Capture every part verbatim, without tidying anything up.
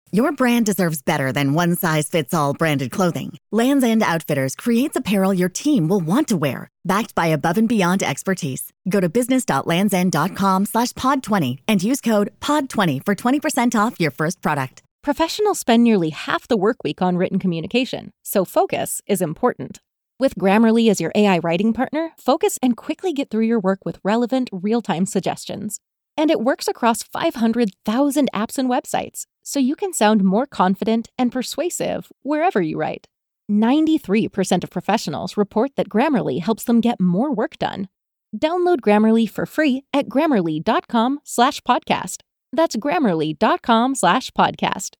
Your brand deserves better than one-size-fits-all branded clothing. Lands' End Outfitters creates apparel your team will want to wear, backed by above and beyond expertise. Go to business.landsend.com slash pod 20 and use code pod twenty for twenty percent off your first product. Professionals spend nearly half the work week on written communication, so focus is important. With Grammarly as your A I writing partner, focus and quickly get through your work with relevant, real-time suggestions. And it works across five hundred thousand apps and websites, so you can sound more confident and persuasive wherever you write. ninety-three percent of professionals report that Grammarly helps them get more work done. Download Grammarly for free at grammarly.com slash podcast. That's grammarly.com slash podcast.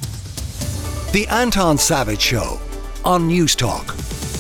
The Anton Savage Show on News Talk.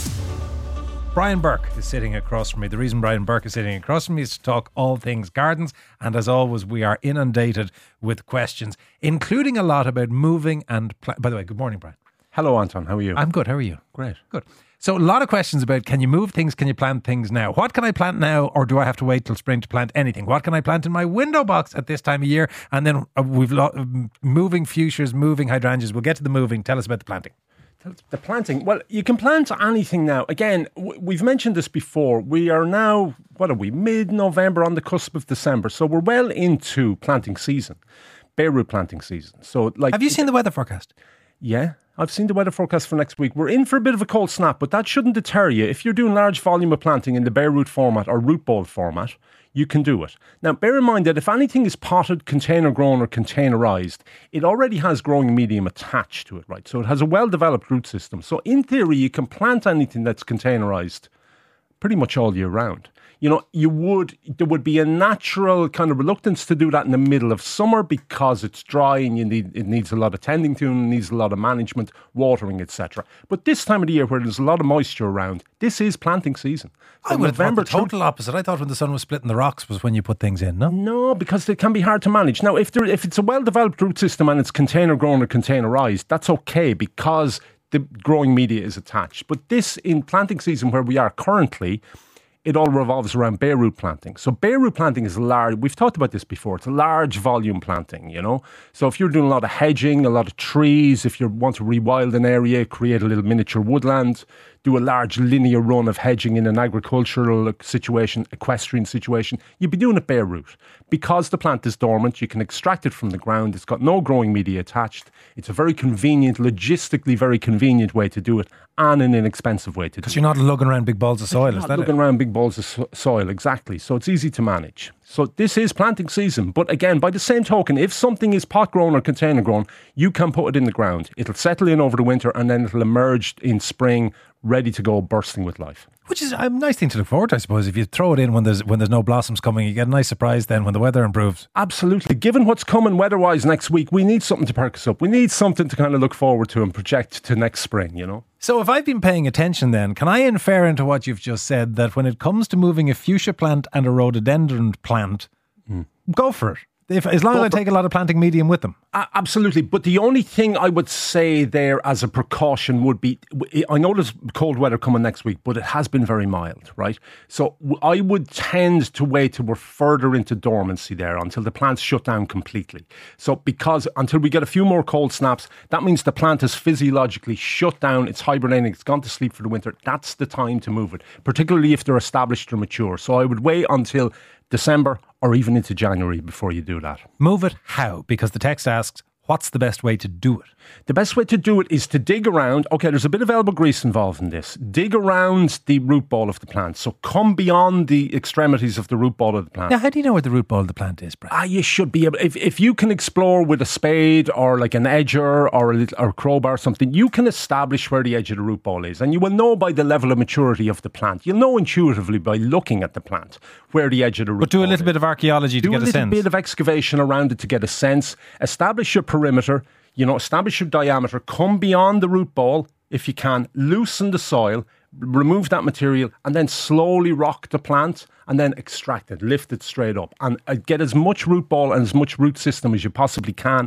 Brian Burke is sitting across from me. The reason Brian Burke is sitting across from me is to talk all things gardens. And as always, we are inundated with questions, including a lot about moving and... Pla- By the way, good morning, Brian. Hello, Anton. How are you? I'm good. How are you? Great. Good. So a lot of questions about, can you move things? Can you plant things now? What can I plant now, or do I have to wait till spring to plant anything? What can I plant in my window box at this time of year? And then uh, we've lo- moving fuchsias, moving hydrangeas. We'll get to the moving. Tell us about the planting. The planting. Well, you can plant anything now. Again, w- we've mentioned this before. We are now, what are we, mid-November, on the cusp of December. So we're well into planting season, bare root planting season. So, like, have you seen the weather forecast? Yeah, I've seen the weather forecast for next week. We're in for a bit of a cold snap, but that shouldn't deter you. If you're doing large volume of planting in the bare root format or root ball format, you can do it. Now, bear in mind that if anything is potted, container grown or containerized, it already has growing medium attached to it, right? So it has a well-developed root system. So in theory, you can plant anything that's containerized pretty much all year round. You know, you would, there would be a natural kind of reluctance to do that in the middle of summer because it's dry and you need, it needs a lot of tending to and needs a lot of management, watering, et cetera. But this time of the year where there's a lot of moisture around, this is planting season. I would have thought the total opposite. I thought when the sun was splitting the rocks was when you put things in, no? No, because it can be hard to manage. Now, if there, if it's a well-developed root system and it's container grown or containerized, that's okay because the growing media is attached. But this, in planting season where we are currently, it all revolves around bare root planting. So bare root planting is large. We've talked about this before. It's a large volume planting, you know. So if you're doing a lot of hedging, a lot of trees, if you want to rewild an area, create a little miniature woodland, do a large linear run of hedging in an agricultural situation, equestrian situation, you'd be doing it bare root. Because the plant is dormant, you can extract it from the ground. It's got no growing media attached. It's a very convenient, logistically very convenient way to do it, and an inexpensive way to do it. Because you're not lugging around big balls of soil, You're is not that lugging it? around big balls of so- soil, exactly. So it's easy to manage. So this is planting season. But again, by the same token, if something is pot grown or container grown, you can put it in the ground. It'll settle in over the winter and then it'll emerge in spring, ready to go, bursting with life. Which is a nice thing to look forward to, I suppose. If you throw it in when there's when there's no blossoms coming, you get a nice surprise then when the weather improves. Absolutely. Given what's coming weather-wise next week, we need something to perk us up. We need something to kind of look forward to and project to next spring, you know? So if I've been paying attention then, can I infer into what you've just said that when it comes to moving a fuchsia plant and a rhododendron plant, mm. go for it? If, as long go as I take a lot of planting medium with them. Uh, absolutely. But the only thing I would say there as a precaution would be, I know there's cold weather coming next week, but it has been very mild, right? So I would tend to wait till we're further into dormancy there, until the plant's shut down completely. So because until we get a few more cold snaps, that means the plant is physiologically shut down, it's hibernating, it's gone to sleep for the winter. That's the time to move it, particularly if they're established or mature. So I would wait until December or even into January before you do that. Move it how? Because the text asks, what's the best way to do it? The best way to do it is to dig around. Okay, there's a bit of elbow grease involved in this. Dig around the root ball of the plant. So come beyond the extremities of the root ball of the plant. Now, how do you know where the root ball of the plant is, Brad? Ah, you should be able. If if you can explore with a spade or like an edger or a little, or a crowbar or something, you can establish where the edge of the root ball is, and you will know by the level of maturity of the plant. You'll know intuitively by looking at the plant where the edge of the root. But do ball a little is. bit of archaeology to do get a, a little sense. bit of excavation around it to get a sense. Establish your perimeter. You know, establish your diameter, come beyond the root ball if you can, loosen the soil, remove that material, and then slowly rock the plant and then extract it, lift it straight up, and get as much root ball and as much root system as you possibly can.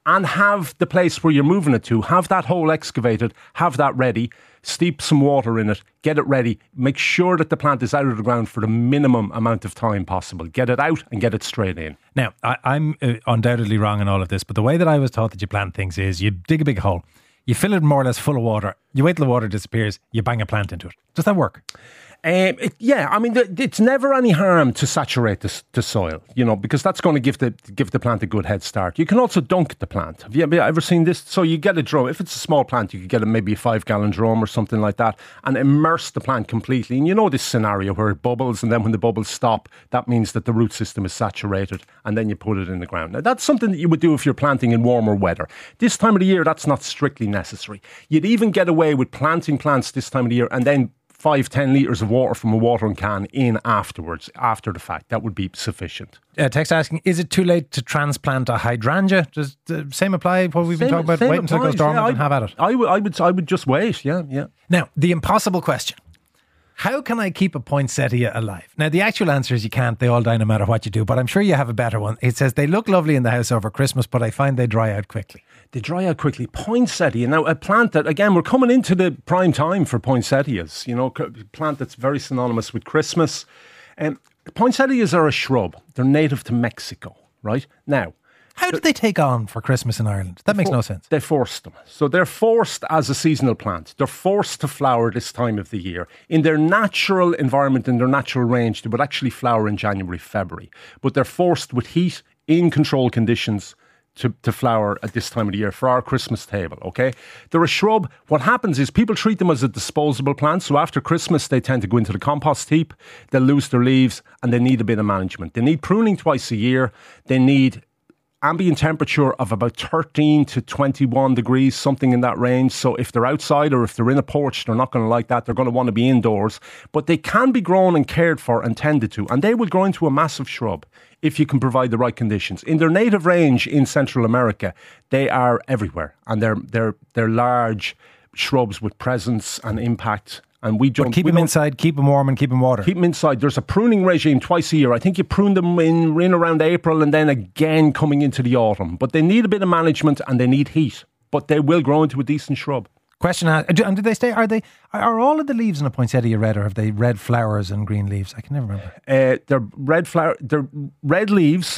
and have the place where you're moving it to, have that hole excavated, have that ready, steep some water in it, get it ready, make sure that the plant is out of the ground for the minimum amount of time possible. Get it out and get it straight in. Now, I, I'm uh, undoubtedly wrong in all of this, but the way that I was taught that you plant things is you dig a big hole, you fill it more or less full of water, you wait till the water disappears, you bang a plant into it. Does that work? Um, it, yeah, I mean, th- it's never any harm to saturate the, the soil, you know, because that's going to give the give the plant a good head start. You can also dunk the plant. Have you ever seen this? So you get a drum. If it's a small plant, you could get a, maybe a five gallon drum or something like that and immerse the plant completely. And you know this scenario where it bubbles, and then when the bubbles stop, that means that the root system is saturated, and then you put it in the ground. Now, that's something that you would do if you're planting in warmer weather. This time of the year, that's not strictly necessary. You'd even get away with planting plants this time of the year and then five, ten litres of water from a watering can in afterwards, after the fact. That would be sufficient. Uh, text asking, is it too late to transplant a hydrangea? Does the same apply what we've been Same- talking about? same Wait until it goes applies, dormant yeah, and have at it. I would, I would, I would just wait. Yeah, yeah. Now, the impossible question. How can I keep a poinsettia alive? Now, the actual answer is you can't. They all die no matter what you do. But I'm sure you have a better one. It says, they look lovely in the house over Christmas, but I find they dry out quickly. They dry out quickly. Poinsettia. Now, a plant that, again, we're coming into the prime time for poinsettias. You know, a plant that's very synonymous with Christmas. Um, poinsettias are a shrub. They're native to Mexico, right? Now, How did they take on for Christmas in Ireland? That makes no sense. They forced them. So they're forced as a seasonal plant. They're forced to flower this time of the year. In their natural environment, in their natural range, they would actually flower in January, February. But they're forced with heat in controlled conditions to, to flower at this time of the year for our Christmas table, okay? They're a shrub. What happens is people treat them as a disposable plant. So after Christmas, they tend to go into the compost heap. They'll lose their leaves and they need a bit of management. They need pruning twice a year. They need ambient temperature of about thirteen to twenty-one degrees, something in that range. So if they're outside or if they're in a porch, they're not going to like that. They're going to want to be indoors. But they can be grown and cared for and tended to. And they will grow into a massive shrub if you can provide the right conditions. In their native range in Central America, they are everywhere. And they're they're they're large shrubs with presence and impact. And we don't But keep we them don't- inside, keep them warm and keep them water. Keep them inside. There's a pruning regime twice a year. I think you prune them in, in around April and then again coming into the autumn. But they need a bit of management and they need heat. But they will grow into a decent shrub. Question asked, and did they stay, are they, are all of the leaves in a poinsettia red, or have they red flowers and green leaves? I can never remember. Uh, they're red flower. They're red leaves,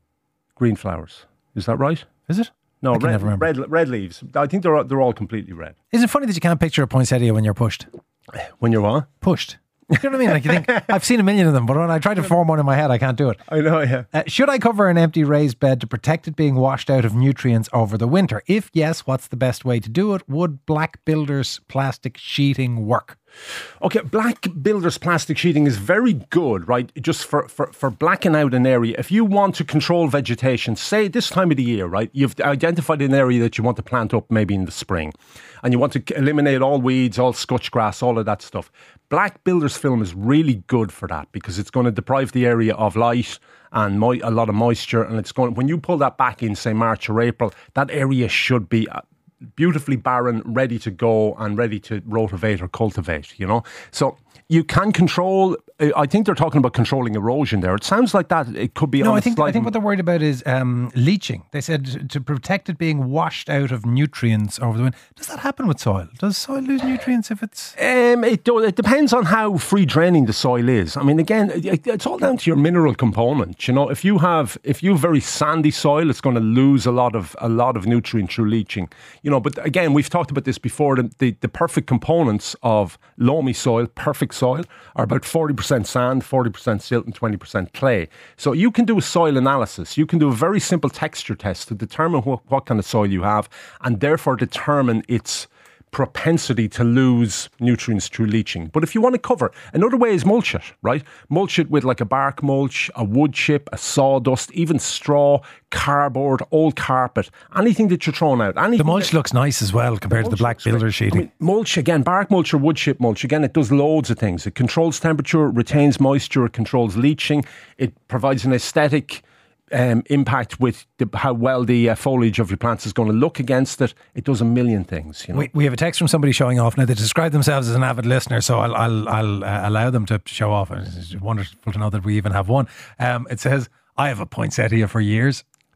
green flowers. Is that right? Is it? No, I can red, never remember. red red leaves. I think they're they're all completely red. Isn't it funny that you can't picture a poinsettia when you're pushed? When you're what? Pushed. You know what I mean? Like you think, I've seen a million of them, but when I try to form one in my head, I can't do it. I know, yeah. Uh, should I cover an empty raised bed to protect it being washed out of nutrients over the winter? If yes, what's the best way to do it? Would Black Builders plastic sheeting work? Okay, Black Builders plastic sheeting is very good, right? Just for, for, for blacking out an area. If you want to control vegetation, say this time of the year, right? You've identified an area that you want to plant up maybe in the spring and you want to eliminate all weeds, all scotch grass, all of that stuff. Black Builders film is really good for that because it's going to deprive the area of light and mo- a lot of moisture. And it's going, when you pull that back in, say March or April, that area should be beautifully barren, ready to go and ready to rotivate or cultivate, you know. So you can control, I think they're talking about controlling erosion there. It sounds like that it could be No, on I a think I sliding- think what they're worried about is um, leaching. They said to protect it being washed out of nutrients over the winter. Does that happen with soil? Does soil lose nutrients if it's... Um, it, do- it depends on how free draining the soil is. I mean, again, it, it's all down to your mineral component. You know, if you have if you have very sandy soil, it's going to lose a lot of a lot of nutrient through leaching. You know, but again, we've talked about this before. The the, the perfect components of loamy soil, perfect soil, are about forty percent sand, forty percent silt, and twenty percent clay. So you can do a soil analysis. You can do a very simple texture test to determine what, what kind of soil you have, and therefore determine its propensity to lose nutrients through leaching. But if you want to cover, another way is mulch it, right? Mulch it with like a bark mulch, a wood chip, a sawdust, even straw, cardboard, old carpet, anything that you're throwing out. Anything The mulch that, looks nice as well compared to the mulch Black looks great. Builders sheeting. I mean, mulch, again, bark mulch or wood chip mulch, again, it does loads of things. It controls temperature, retains moisture, it controls leaching, it provides an aesthetic Um, impact with the, how well the uh, foliage of your plants is going to look against it. It does a million things. You know? We, we have a text from somebody showing off. Now, they describe themselves as an avid listener, so I'll I'll, I'll uh, allow them to show off. It's wonderful to know that we even have one. Um, it says, I have a poinsettia for years.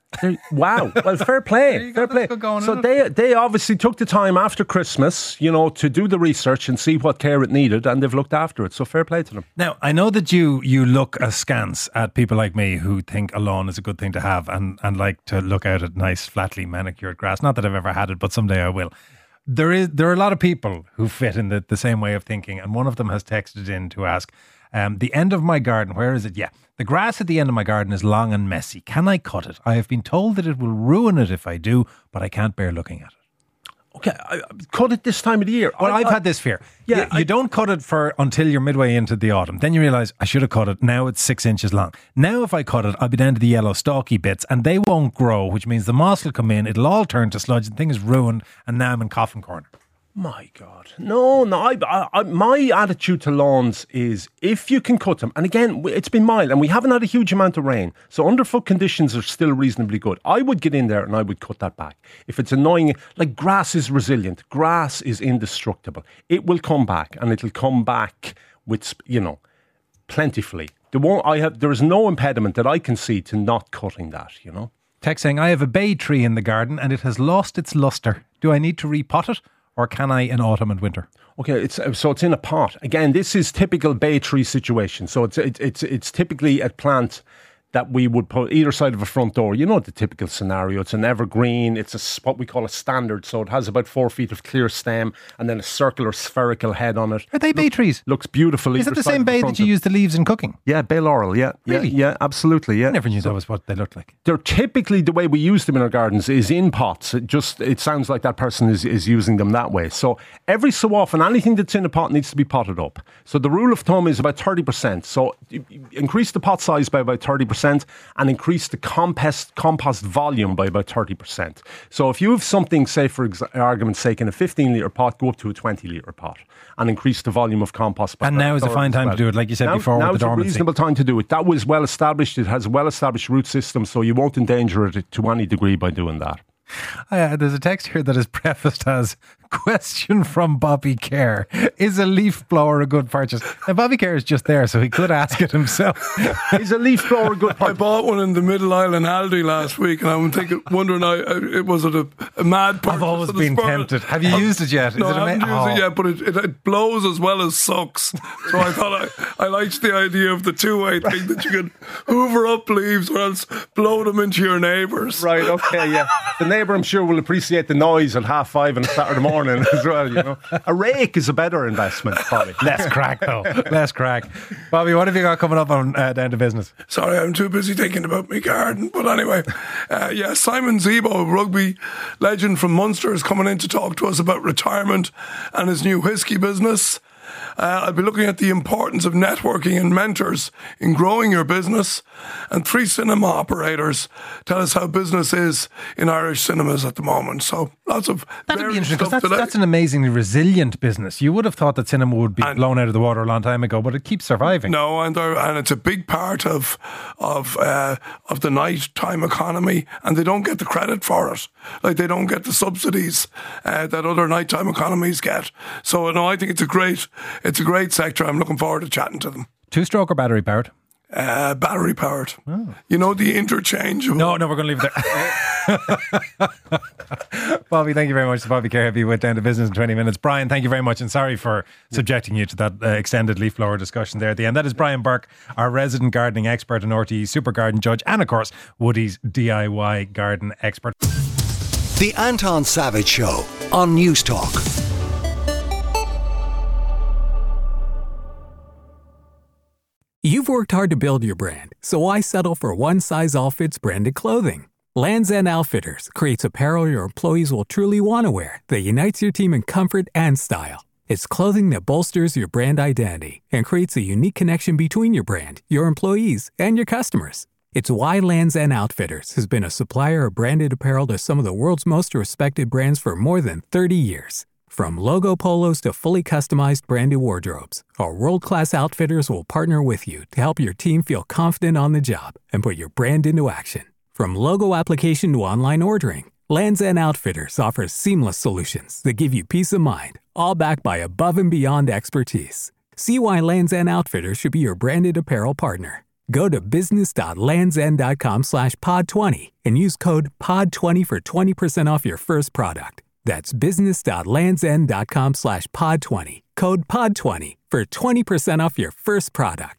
They're- wow. Well, fair play. Fair go, play. that's good going, so isn't they they obviously took the time after Christmas, you know, to do the research and see what care it needed, and they've looked after it. So fair play to them. Now, I know that you you look askance at people like me who think a lawn is a good thing to have and, and like to look out at nice, flatly manicured grass. Not that I've ever had it, but someday I will. There is there are a lot of people who fit in the, the same way of thinking, and one of them has texted in to ask, um, the end of my garden, where is it? Yeah. The grass at the end of my garden is long and messy. Can I cut it? I have been told that it will ruin it if I do, but I can't bear looking at it. Okay, I, cut it this time of the year. Well, I, I've I, had this fear. Yeah, you, you I- don't cut it for until you're midway into the autumn. Then you realise, I should have cut it. Now it's six inches long. Now if I cut it, I'll be down to the yellow stalky bits and they won't grow, which means the moss will come in, it'll all turn to sludge, the thing is ruined, and now I'm in coffin corner. My God. No, no. I, I, I, my attitude to lawns is if you can cut them, and again, it's been mild and we haven't had a huge amount of rain, so underfoot conditions are still reasonably good. I would get in there and I would cut that back. If it's annoying, like grass is resilient, grass is indestructible. It will come back and it'll come back with, you know, plentifully. There won't, I have, there is no impediment that I can see to not cutting that, you know. Text saying, I have a bay tree in the garden and it has lost its luster. Do I need to repot it? Or can I in autumn and winter? Okay, it's so it's in a pot. Again, this is typical bay tree situation. So it's it's it's, it's typically a plant that we would put either side of a front door. You know the typical scenario. It's an evergreen. It's a what we call a standard. So it has about four feet of clear stem and then a circular spherical head on it. Are they bay trees? Looks beautiful. Is either it the side same of bay front that you of- use the leaves in cooking? Yeah, bay laurel. Yeah, Really? yeah, yeah, absolutely. Yeah, I never knew that was what they looked like. they're typically the way we use them in our gardens is in pots. It just it sounds like that person is, is using them that way. So every so often, anything that's in a pot needs to be potted up. So the rule of thumb is about thirty percent. So you- you increase the pot size by about thirty percent and increase the compost compost volume by about thirty percent. So if you have something, say for ex- argument's sake, in a fifteen litre pot, go up to a twenty litre pot and increase the volume of compost. by And about now is the third fine as time to well. do it, like you said Now- before, with Now the it's a dormancy. reasonable time to do it. That was well established. It has a well established root system, so you won't endanger it to any degree by doing that. Uh, there's a text here that is prefaced as question from Bobby Kerr. Is a leaf blower a good purchase? Now, Bobby Kerr is just there, so he could ask it himself. Is a leaf blower a good I part? bought one in the Middle Island Aldi last week, and I'm thinking, wondering, I, I it was it a, a mad purchase? I've always of the been spur? tempted. Have you used it yet? Is No, it I haven't ama- used Oh. it yet, but it, it, it blows as well as sucks. So I thought I, I liked the idea of the two-way thing that you can hoover up leaves or else blow them into your neighbours. Right, okay, yeah. The neighbour, I'm sure, will appreciate the noise at half five on a Saturday morning as well, you know. A rake is a better investment, probably. Less crack, though. Less crack. Bobby, what have you got coming up on uh, Down to Business? Sorry, I'm too busy thinking about my garden. But anyway, uh, yeah, Simon Zebo, rugby legend from Munster, is coming in to talk to us about retirement and his new whiskey business. Uh, I'll be looking at the importance of networking and mentors in growing your business. And three cinema operators tell us how business is in Irish cinemas at the moment. So lots of That'd be varied interesting because stuff that's, today. that's an amazingly resilient business. You would have thought that cinema would be And- blown out of the water a long time ago, but it keeps surviving. No, and they're, and it's a big part of of uh, of the nighttime economy, and they don't get the credit for it. Like they don't get the subsidies uh, that other nighttime economies get. So no, I think it's a great it's a great sector. I'm looking forward to chatting to them. Two-stroke or battery powered? Uh, battery powered. You know the interchangeable. No, no, we're going to leave it there. Bobby, thank you very much. Bobby Kerr, be with Down to Business in twenty minutes. Brian, thank you very much, and sorry for subjecting you to that uh, extended leaf blower discussion there at the end. That is Brian Burke, our resident gardening expert and R T E Super Garden Judge, and of course, Woody's D I Y garden expert. The Anton Savage Show on News Talk. You've worked hard to build your brand, so why settle for one-size-all-fits branded clothing? Lands' End Outfitters creates apparel your employees will truly want to wear that unites your team in comfort and style. It's clothing that bolsters your brand identity and creates a unique connection between your brand, your employees, and your customers. It's why Lands' End Outfitters has been a supplier of branded apparel to some of the world's most respected brands for more than thirty years. From logo polos to fully customized branded wardrobes, our world-class outfitters will partner with you to help your team feel confident on the job and put your brand into action. From logo application to online ordering, Lands' End Outfitters offers seamless solutions that give you peace of mind, all backed by above and beyond expertise. See why Lands' End Outfitters should be your branded apparel partner. Go to business.landsend.com slash pod 20 and use code pod twenty for twenty percent off your first product. That's business.landsend.com slash pod 20. Code pod twenty for twenty percent off your first product.